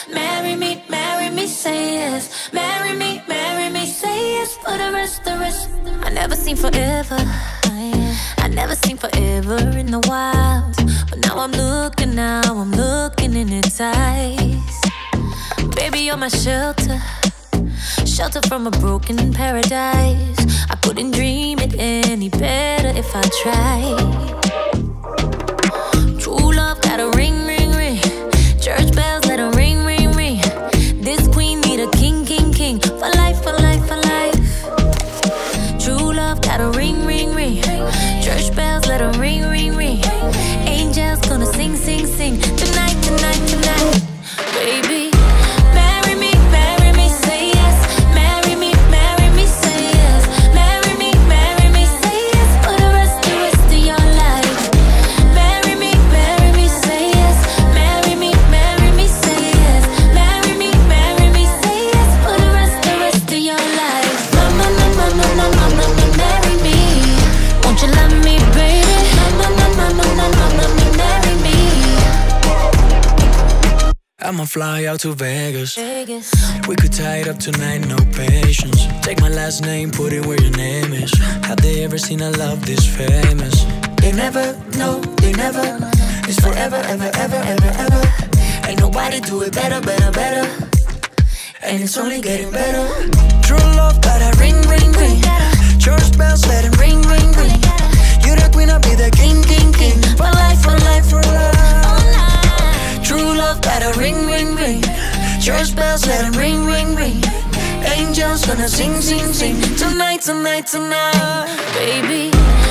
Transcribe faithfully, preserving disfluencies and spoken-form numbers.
Marry me, marry me, say yes. Marry me, marry me, say yes. For the rest, the rest. I never seen forever. I never seen forever in the wild. But now I'm looking, now I'm looking in its eyes. Baby, you're my shelter. Shelter from a broken paradise. I couldn't dream it any better if I tried. True love got a ring, ring, ring. Church bells let 'em ring, ring, ring. This queen need a king, king, king. For life, for life, for life. True love got a ring, ring, ring. Church bells let 'em ring, ring, ring. Angels gonna sing, sing, sing. Tonight, tonight, tonight. Baby, marry me, marry me, say yes. Marry me, marry me, say yes. Marry me, marry me, say yes. For the rest, the rest of your life. Marry me, marry me, say yes. Marry me, marry me, say yes. Marry me, marry me, say yes. For the rest, the rest of your life. Mama, mama, mama, mama, mama, marry me. Won't you love me, baby? Mama, mama, mama, mama, mama, marry me. I'ma fly out to Vegas. Vegas. We could tie it up tonight, no patience. Take my last name, put it where your name is. Have they ever seen a love this famous? They never, no, they never. It's forever, ever, ever, ever, ever. Ain't nobody do it better, better, better. And it's only getting better. True love got a ring, ring, ring. Church bells let it ring, ring, ring. You the queen, I'll be the king, king, king. For life, for life, for life. True love got a ring, ring, ring. Church bells let 'em ring, ring, ring. Angels gonna sing, sing, sing. Tonight, tonight, tonight. Baby,